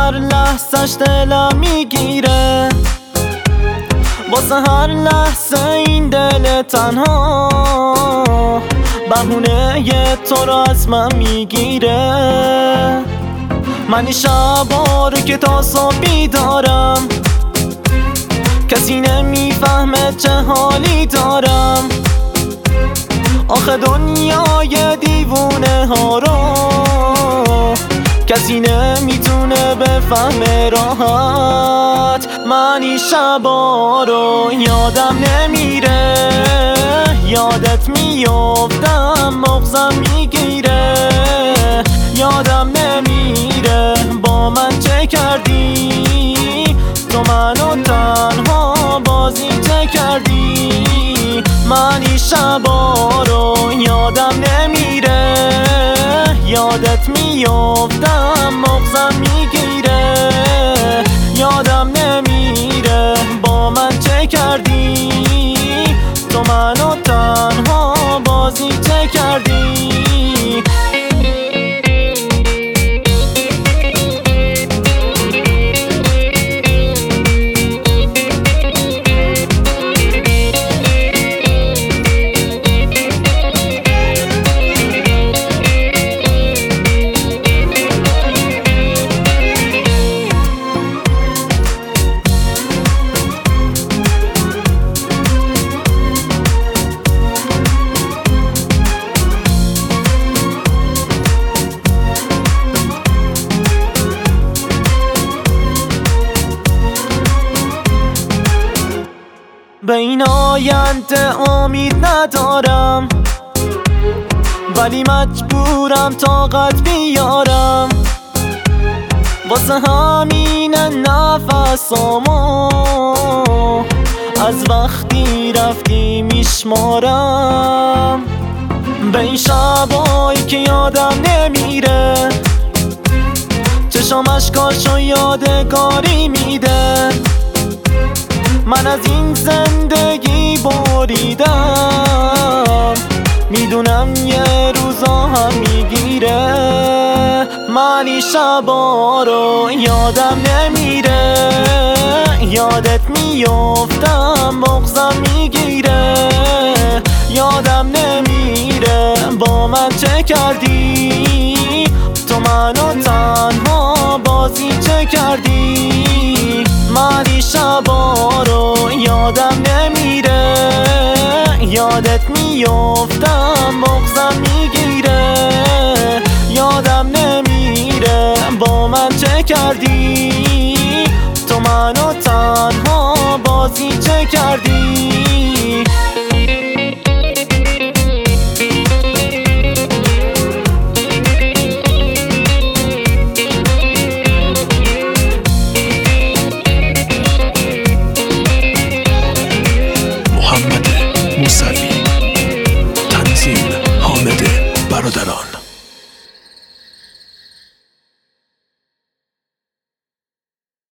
هر لحظش دلم میگیره، واسه هر لحظه این دل تنها بهونه تو رو از من میگیره. من این شبا رو که تا صبح بیدارم، کسی نمیفهمه چه حالی دارم. آخه دنیای دیوونه ها رو کسی نمیتونه بفهمه راحت. من این شبا رو یادم نمیره، یادت میافتم مغزم میگیره. یادم نمیره با من چه کردی، تو منو تنها بازی چه کردی. من این شبا رو یادم نمیره، یادت میافتم مغزم میگیره. یادم نمیره با من چه کردی، تو منو تنها بازی چه کردی. به این آینده امید ندارم، ولی مجبورم طاقت بیارم. واسه همین نفسامو از وقتی رفتی میشمارم. به این شبایی که یادم نمیره، چشم اشکاشو یادگاری میده. من از این زندگی بریدم، میدونم یه روزا هم میگیره. من این شبا رو یادم نمیره، یادت میافتم مغزم میگیره. یادم نمیره با من چه کردی، تو منو تنها بازی چه کردی. من این شبا رو یادم نمیره، یادت میافتم مغزم میگیره. یادم نمیره با من چه کردی، تو منو تنها بازی چه کردی.